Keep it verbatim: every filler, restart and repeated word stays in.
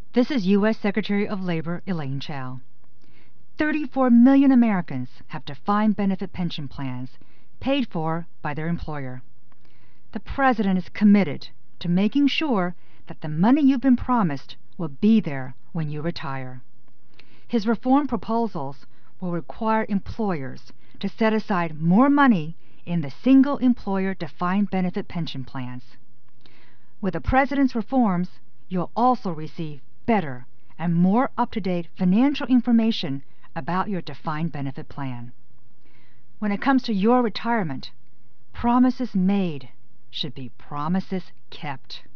This is U S Secretary of Labor Elaine Chao. thirty-four million Americans have defined benefit pension plans paid for by their employer. The President is committed to making sure that the money you've been promised will be there when you retire. His reform proposals will require employers to set aside more money in the single employer defined benefit pension plans. With the President's reforms, you'll also receive better and more up-to-date financial information about your defined benefit plan. When it comes to your retirement, promises made should be promises kept.